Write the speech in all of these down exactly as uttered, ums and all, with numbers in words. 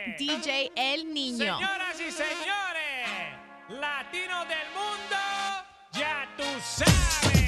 D J El Niño. Señoras y señores, latinos del mundo, ya tú sabes.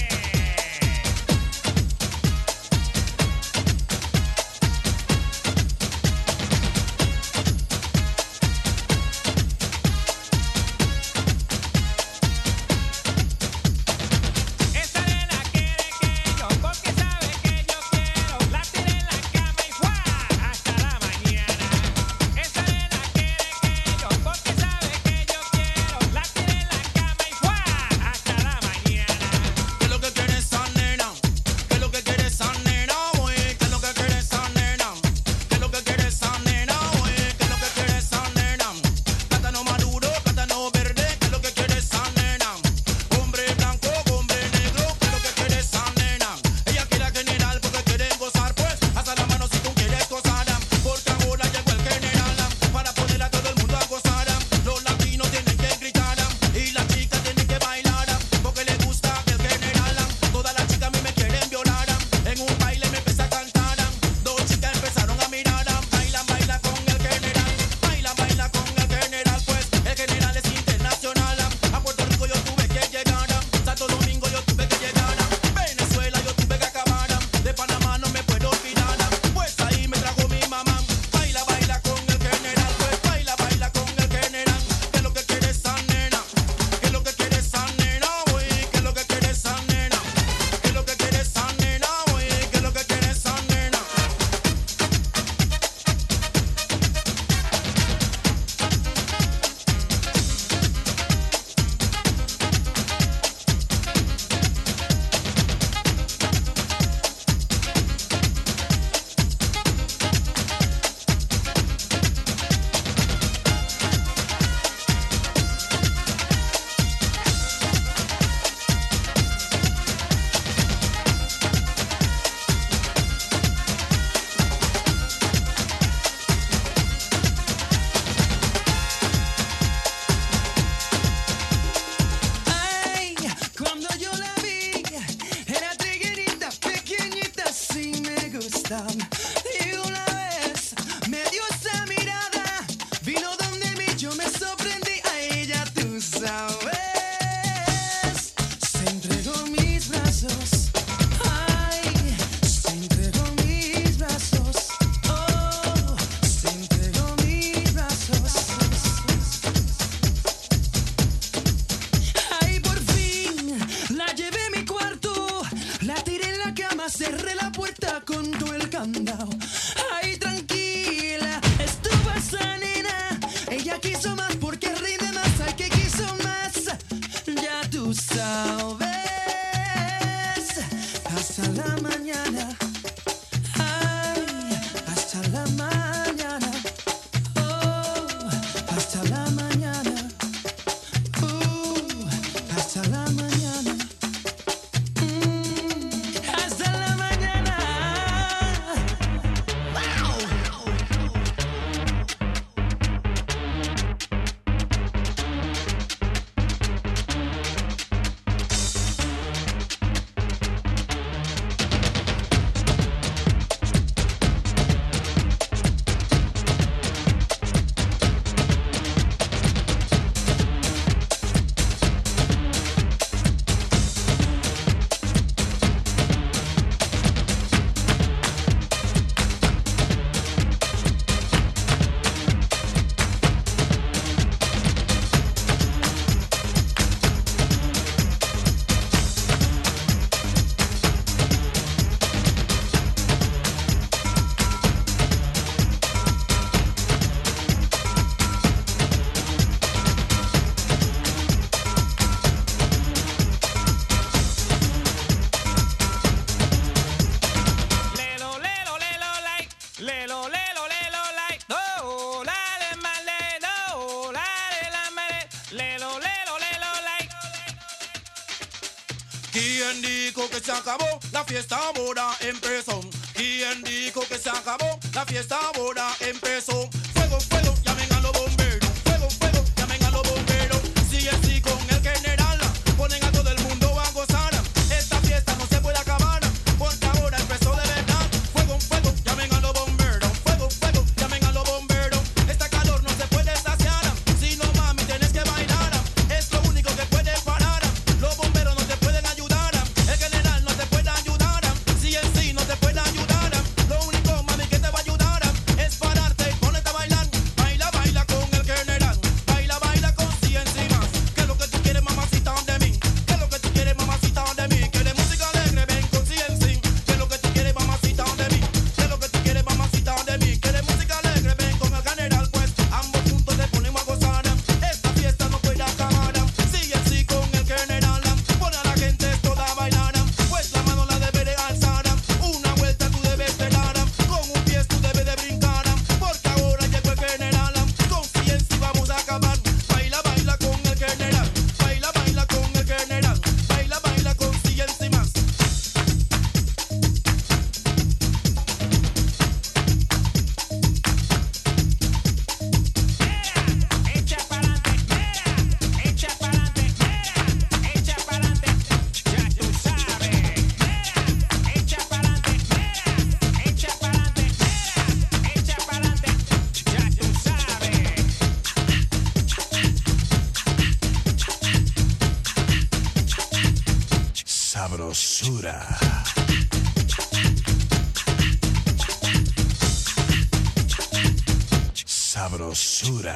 ¿Quién dijo que se acabó? La fiesta ahora empezó. ¿Quién dijo que se acabó? La fiesta ahora empezó. Fuego, fuego, llamen a los bomberos. Fuego, fuego, llamen a los bomberos. Sí, sí, con el general ponen a todo el mundo a gozar. Esta fiesta no se puede acabar porque ahora empezó de verdad. Fuego, fuego, llamen a los bomberos. Fuego, fuego, llamen a los bomberos. Esta Sabrosura. Sabrosura.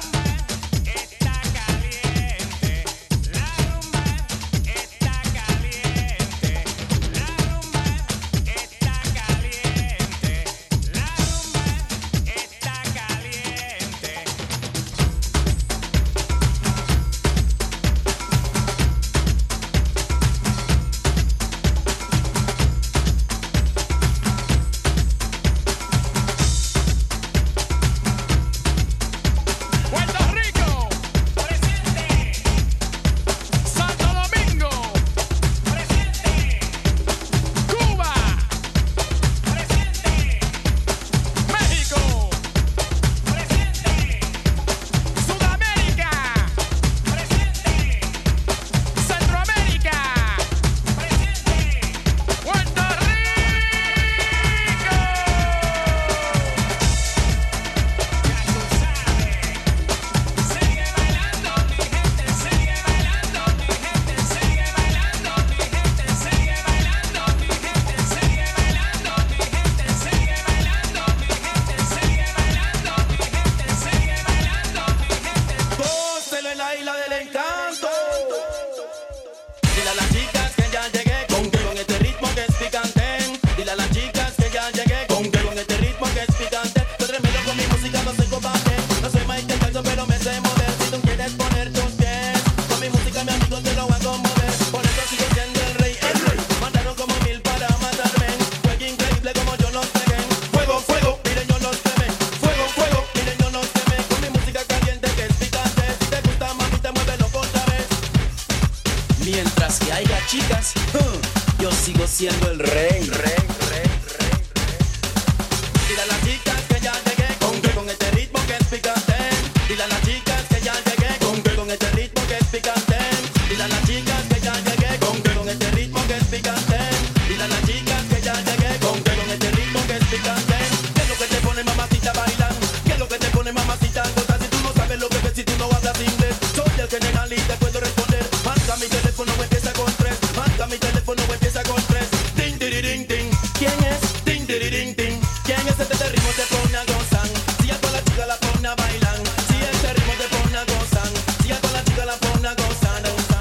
Mientras que haya chicas, uh, yo sigo siendo el rey, rey, rey, rey, rey. Dile a las chicas que ya llegué con, que, con este ritmo que es picante. Dile a las chicas que ya llegué con, que, con este ritmo que es picante. Dile a las chicas que ya llegué con, que, con este ritmo que es picante. Dile a las chicas que ya llegué con, que, con este ritmo que es picante. ¿Qué es lo que te pone mamacita bailando? ¿Qué es lo que te pone mamacita gozar? Si tú no sabes lo que ves, si tú no hablas inglés, soy el general y te puedo responder. Marca mi teléfono, empieza con tres. Marca mi teléfono, empieza con tres. Ding, ding, ding, ding. ¿Quién es? Ding, ding, ding, ding. ¿Quién es este ritmo te pone a gozar? Si a toda la chica la pone a bailar. Si este ritmo te pone a gozar. Si a toda la chica la pone a gozar.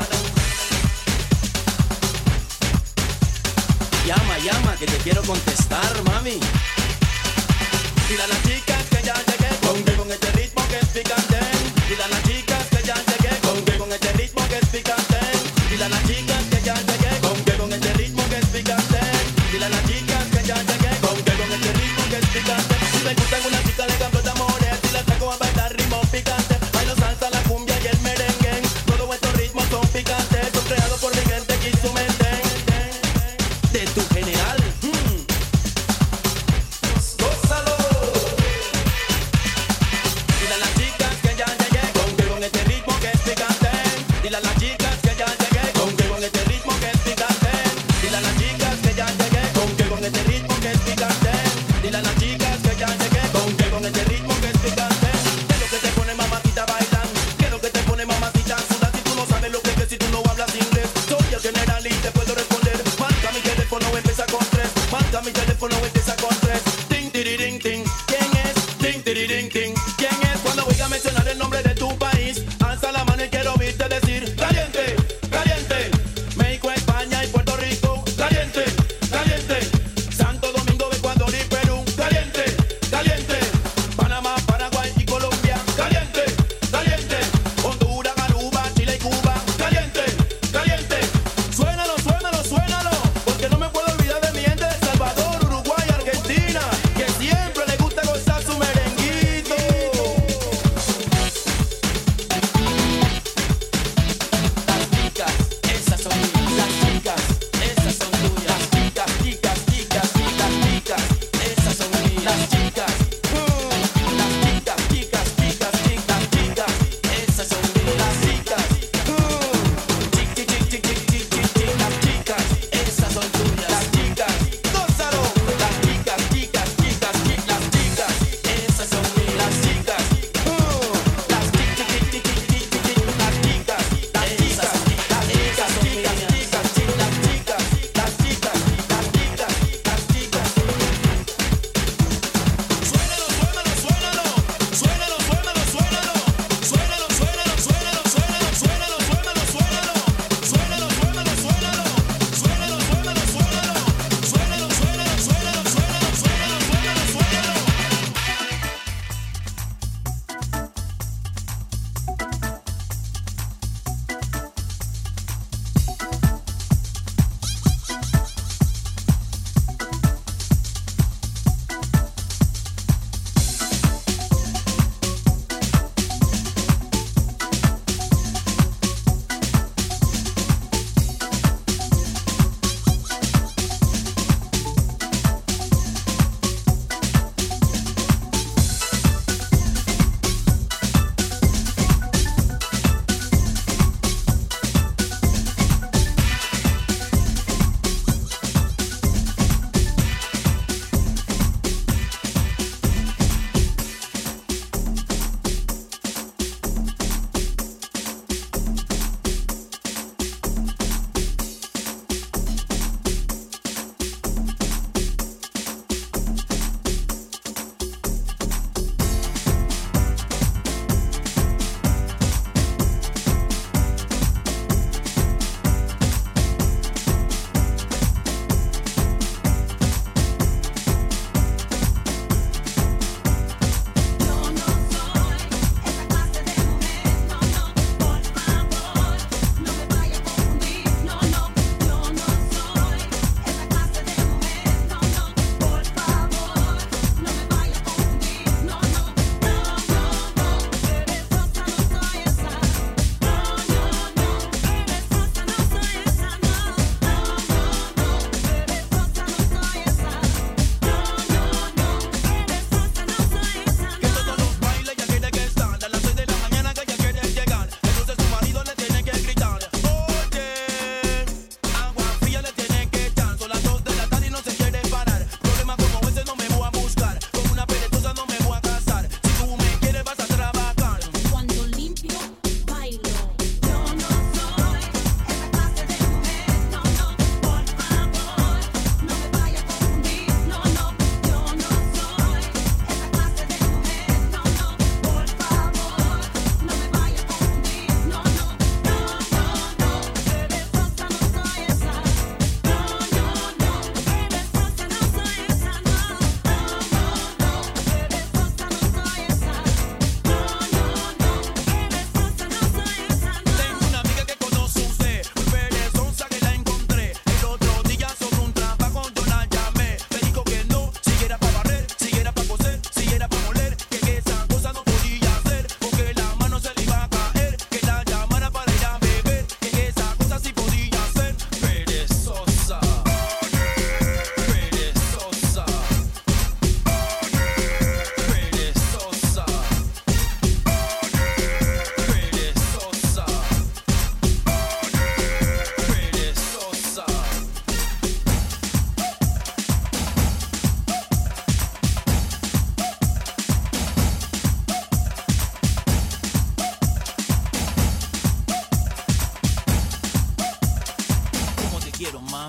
Llama, llama, que te quiero contestar, mami. Dile a las chicas que ya llegué con, que con este ritmo que es picante. Dile a las chicas que ya llegué con, que con este ritmo que es picante. Dile a las chicas que ya llegué con, que con este ritmo que es picante. Dile a las chicas que ya llegué con, que con este ritmo que es picante. Si me gusta una chica le cambio de amores, si la saco a bailar ritmo picante. Bailo salsa, la cumbia y el merengue. Todos estos ritmos son picantes, son creados por mi gente que hizo mente. De tu general, mm. Gózalo. Dile a las chicas que ya llegué con, que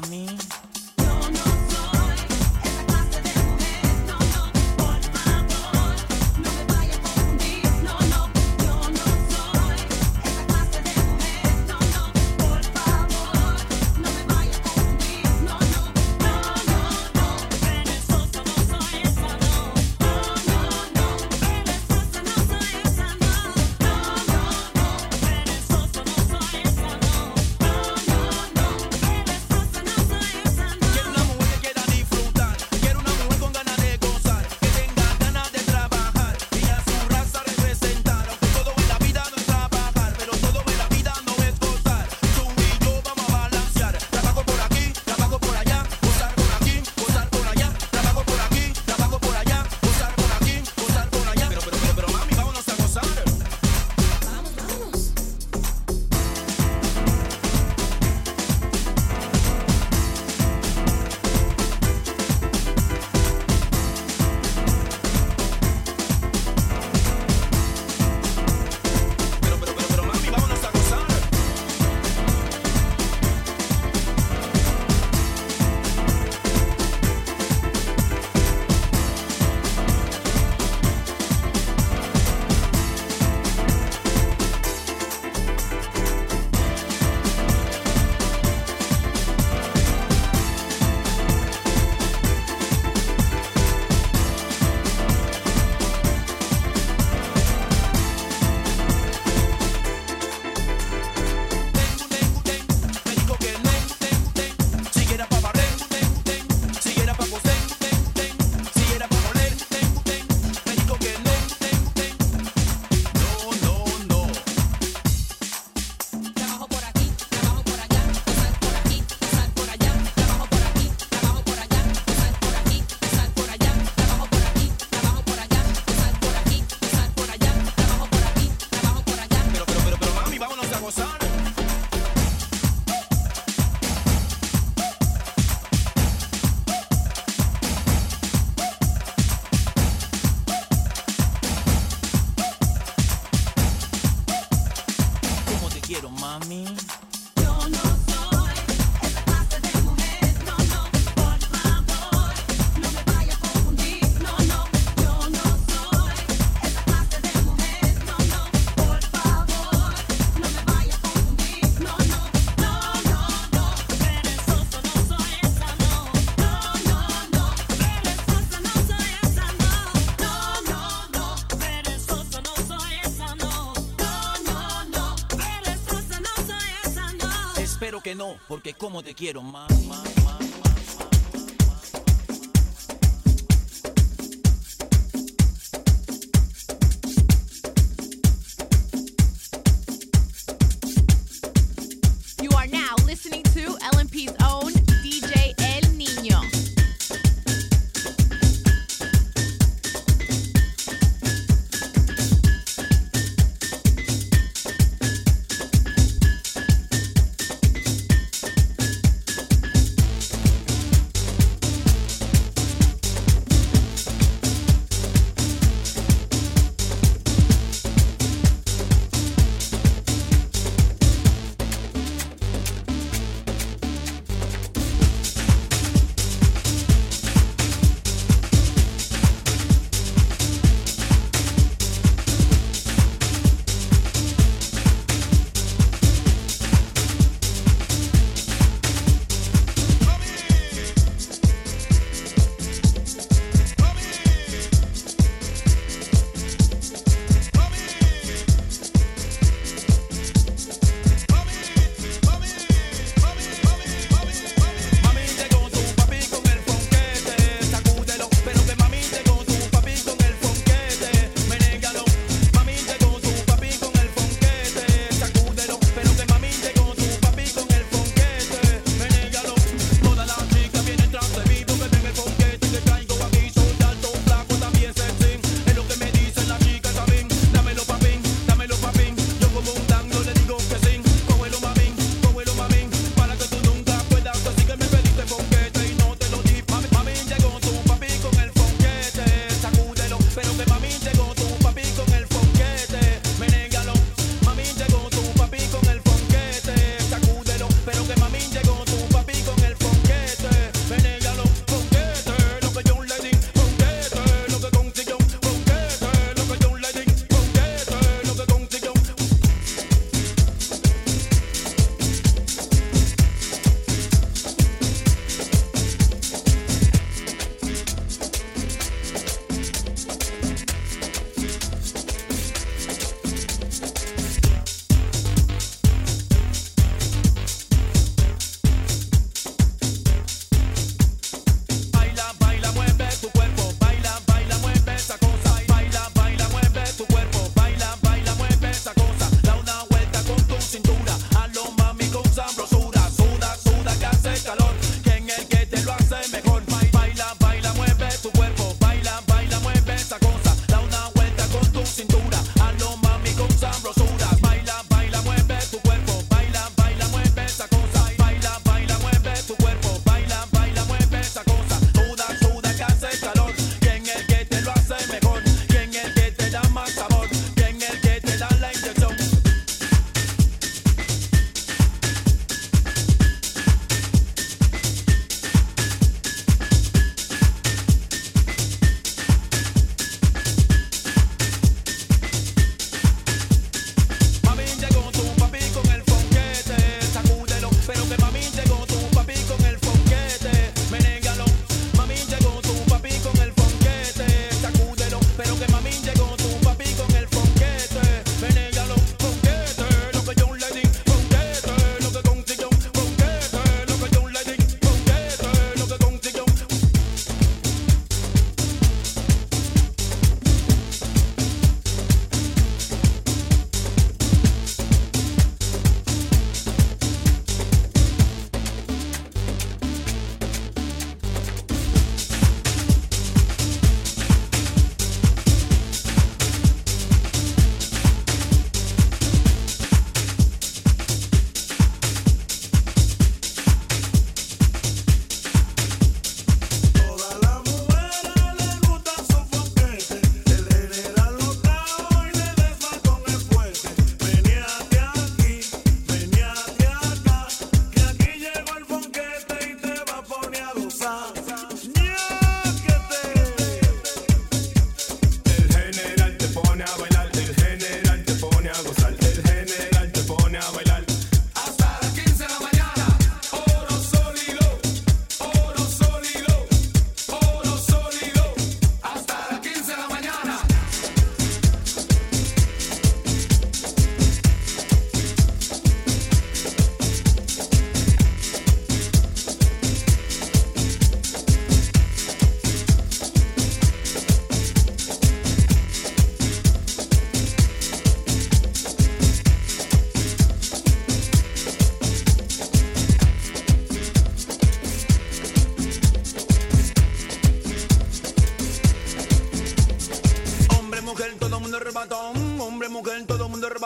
mami. Espero que no, porque como te quiero más, más, más, más. You are now listening to L M P's own D J El Niño.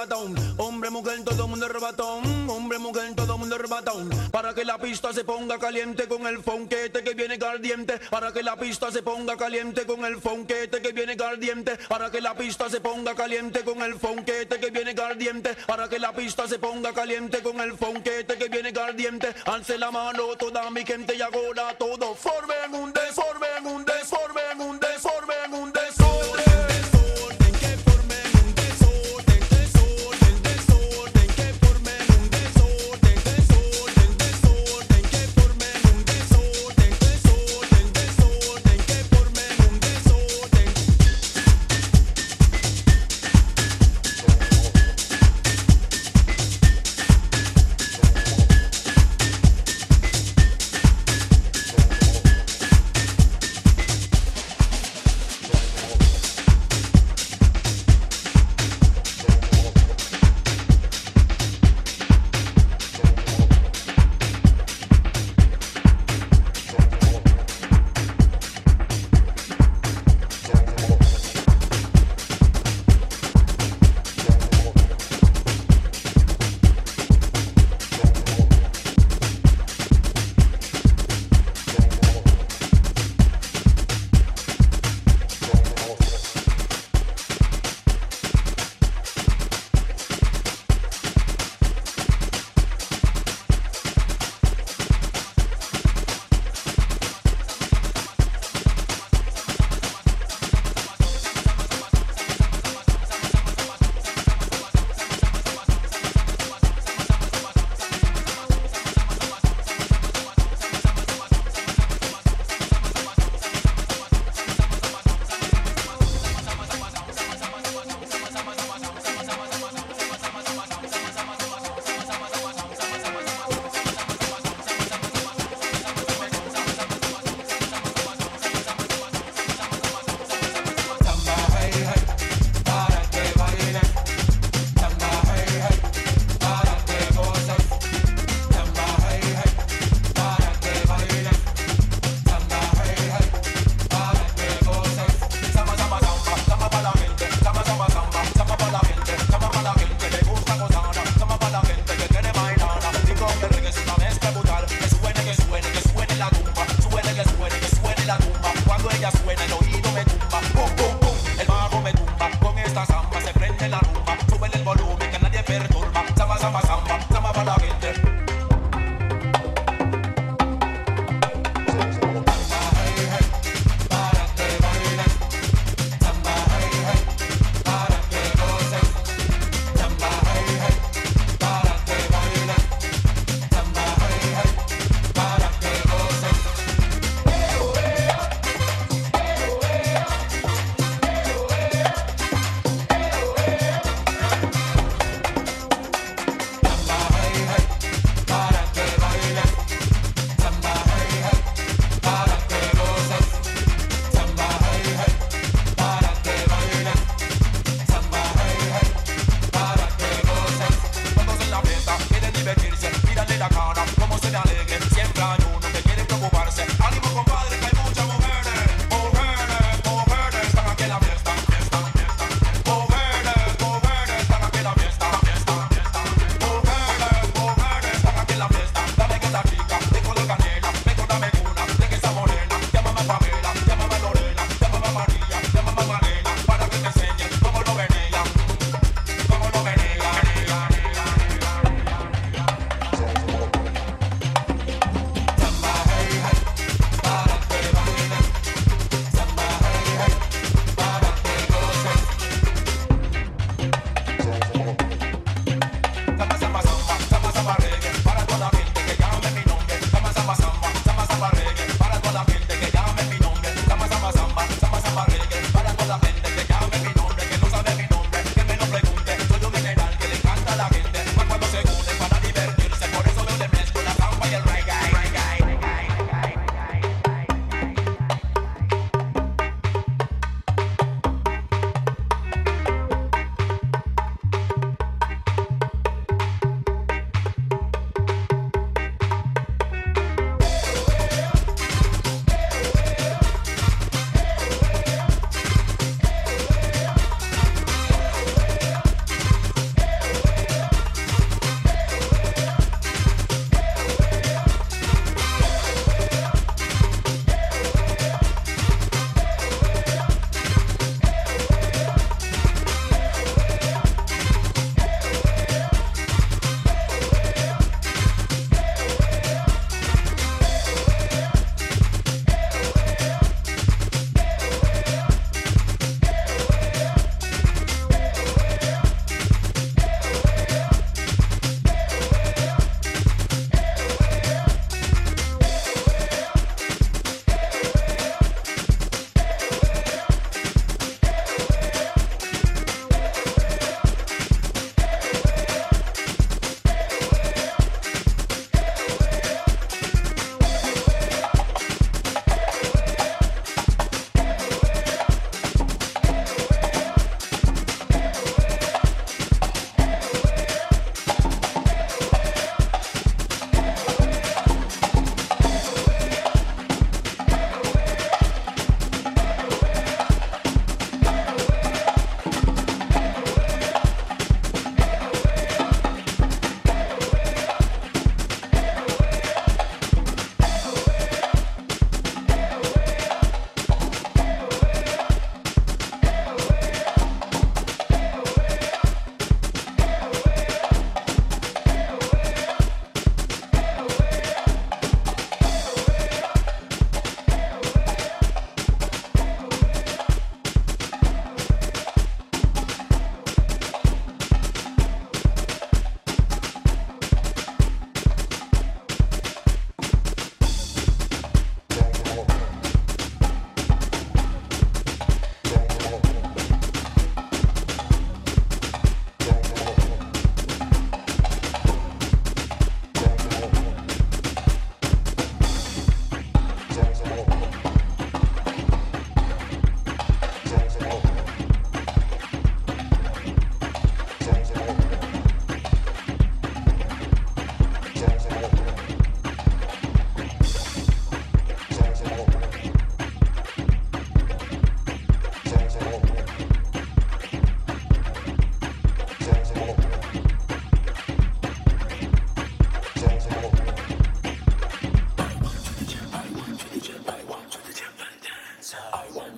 arrebatón. Hombre, mujer, todo mundo arrebatón. Hombre, mujer, todo mundo arrebatón. Para que la pista se ponga caliente con el fonquete que viene ardiente. Para que la pista se ponga caliente con el fonquete que viene ardiente. Para que la pista se ponga caliente con el fonquete que viene ardiente. Para que la pista se ponga caliente con el fonquete que viene ardiente. Alce la mano toda mi gente y ahora todo formen un desorden, un desorden, un desorden, un desorden.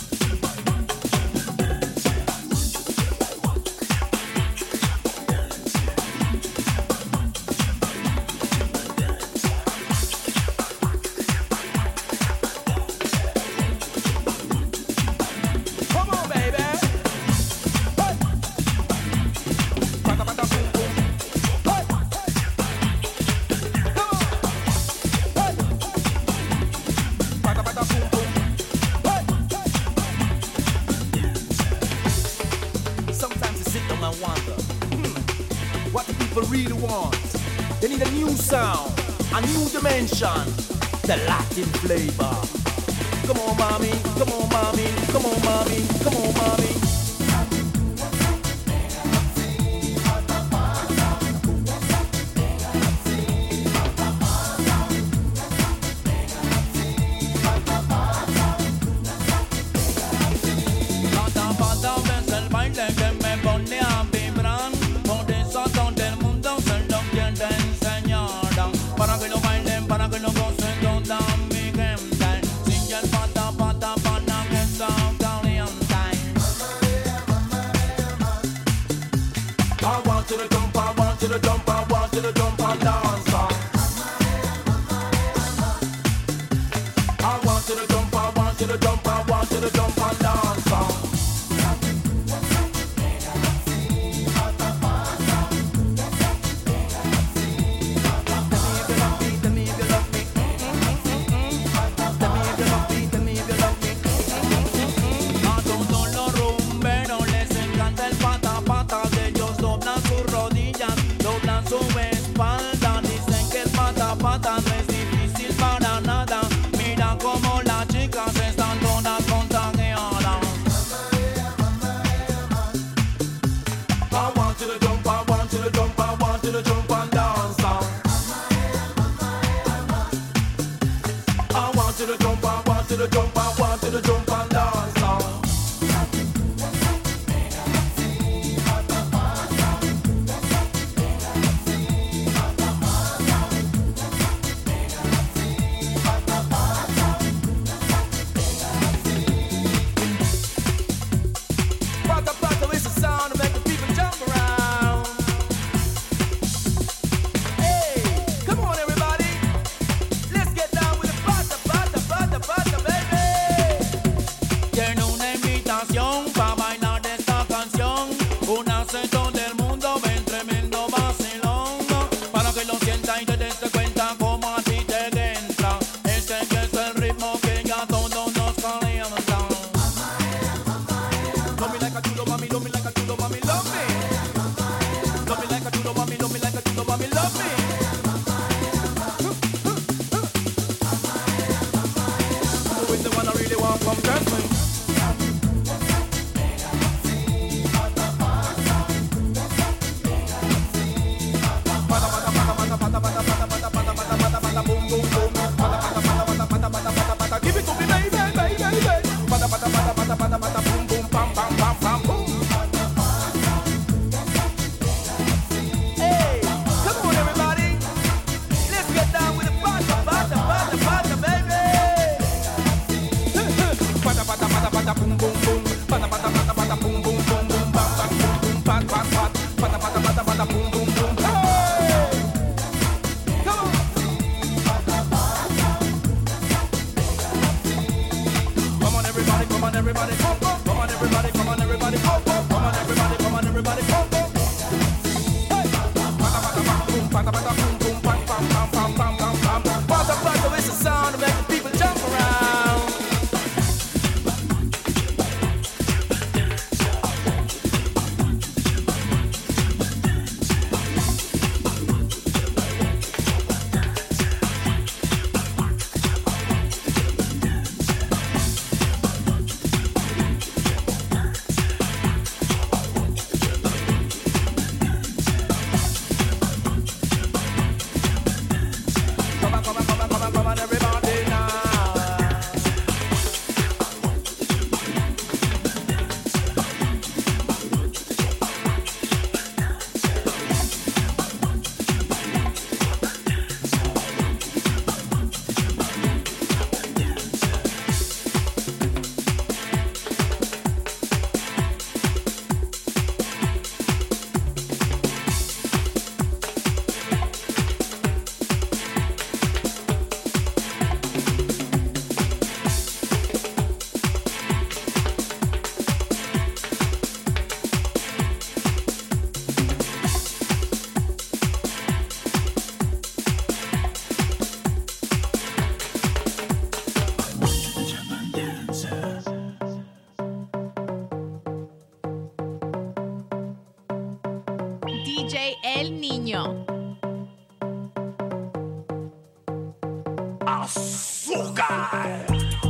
The Latin flavor. Come on, mommy, come on, mommy, come on, mommy, come on, mommy. Pata, pata, ves el baile que me pone a vibrar. Por eso todo el mundo se lo quiere enseñar. Para que lo bailen, para que lo gocen toda mi gente. Sigue el pata, pata, pata que está caliente. I want you to jump, I want you to jump, I want you to jump and dance. I want you to jump, I want you to jump, I want you to jump and dance. Pata no es difícil para nada. Mira como las chicas están todas contagiadas. I want you to jump, I want you to jump, I want you to jump and dance. I want you to jump, I want you to jump, I want you to jump and dance. D J El Niño. Azúcar.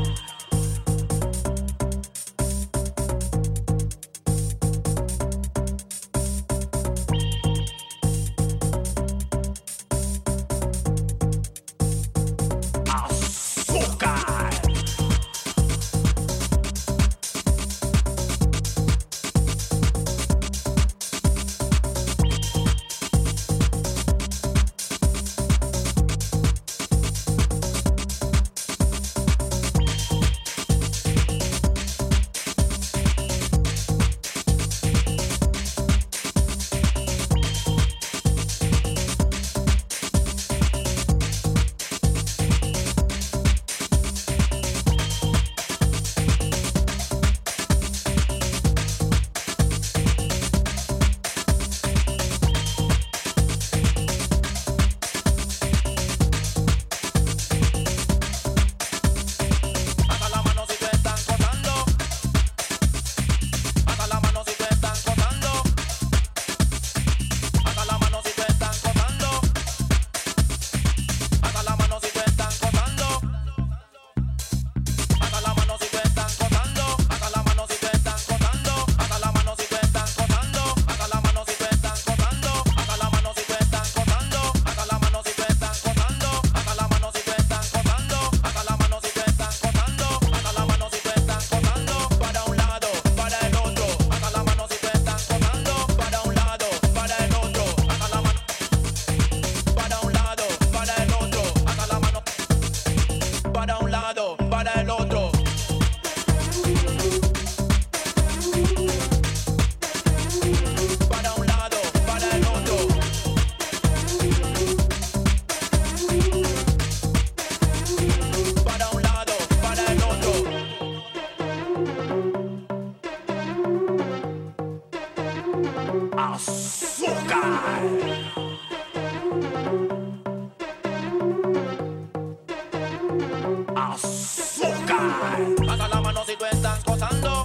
Pasa la mano si tú estás gozando.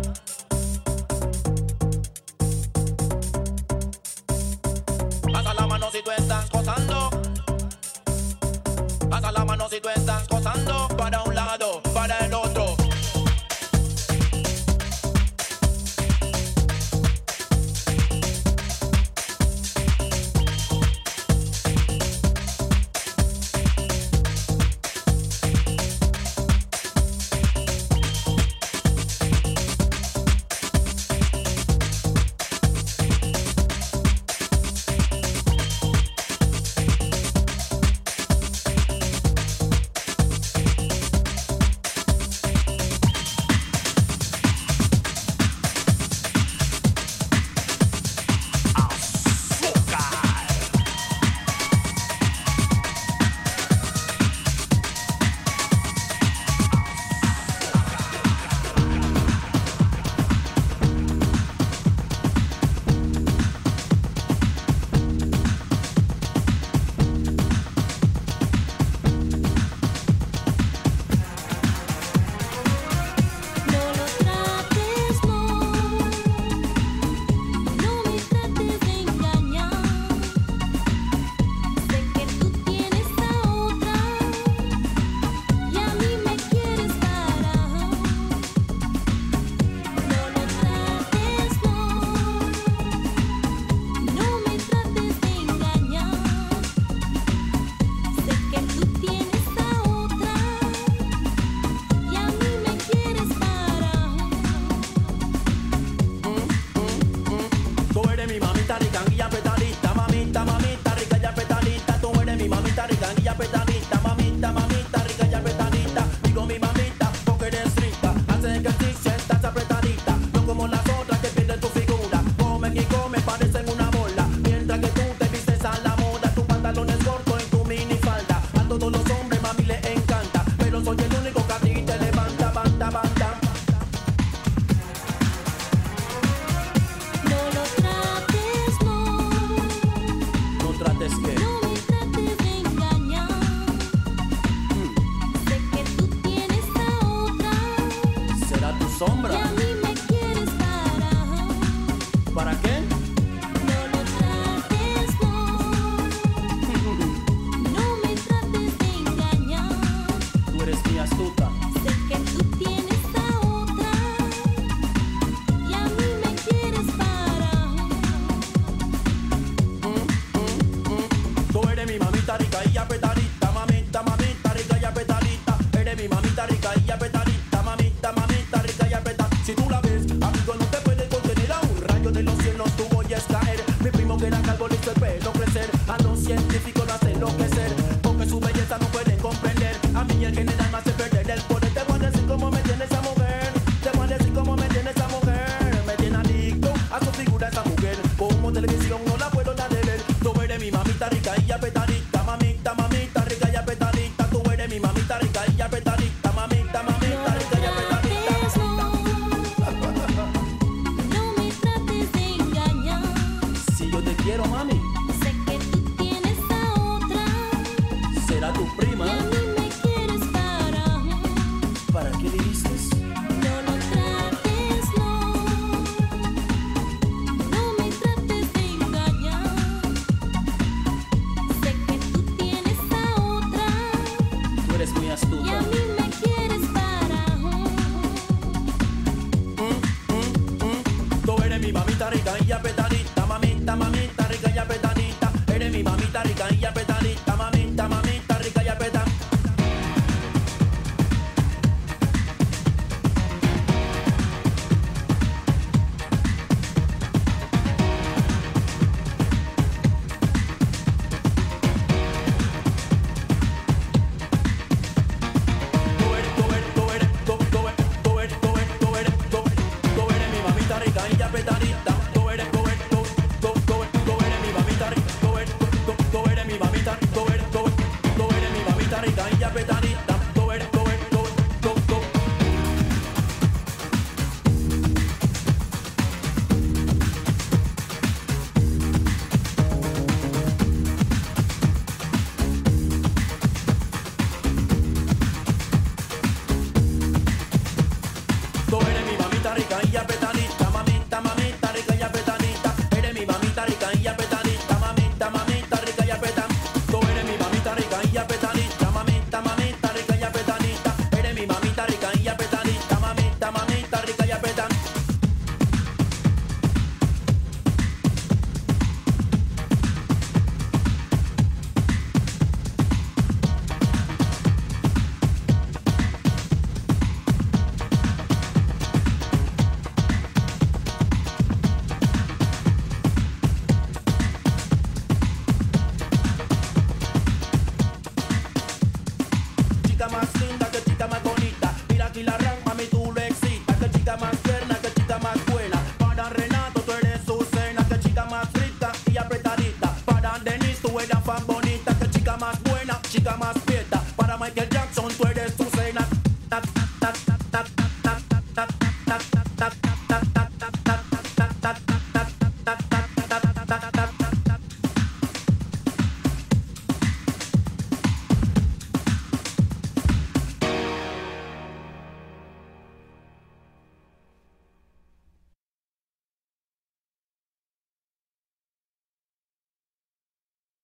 Pasa la mano si tú estás gozando. Pasa la mano si tú estás gozando. Para un lado, para el otro. presión no la puedo detener. Tú eres mi mamita rica y apretadita, mamita, mamita rica y apretadita. Tú eres mi mamita rica y apretadita, mamita, mamita rica y apretadita. No me trates de engañar. Si yo te quiero, mami, Sé que tú tienes a otra será tu prima. y a mí me quieres para. ¿Para qué le dices? No lo trates, no. No me trates de engañar. Sé que tú tienes a otra Tú eres muy y a astuta. mí me quieres para. Tú eres mi mamita rica y apretadita, mamita, mamita rica y apretadita. Eres mi mamita rica y apretadita, mamita, mamita rica y apretadita. Tú eres, tú eres, tú eres, tú, tú eres, tú eres, tú eres, tú eres, tú, tú eres mi mamita rica y apretadita. Tú eres, tú eres, tú, tú, tú, tú eres mi mamita rica. Tú eres, tú, tú eres mi mamita. Tú eres, tú, tú eres mi mamita rica y apretadita. Tú eres, tú eres, tú, tú, tú. Tú eres mi mamita rica y apretadita, mamita, mamita rica y apretadita. Eres mi mamita rica y apretadita, mamita, mamita rica y apretadita. Tú eres mi mamita rica y apretadita, mamita, mamita rica y apretadita. Eres mi mamita rica y apretadita, mamita, mamita rica y apretadita. Chica más linda, que chica más bonita. Mira aquí la ran, mami, tú lo excitas. Que chica más tierna, que chica más buena. Para Renato, tú eres su cena. Que chica más rica y apretadita. Para Denise, tú eres fan bonita. Que chica más buena, chica más prieta. Para Michael Jackson, tú eres su cena.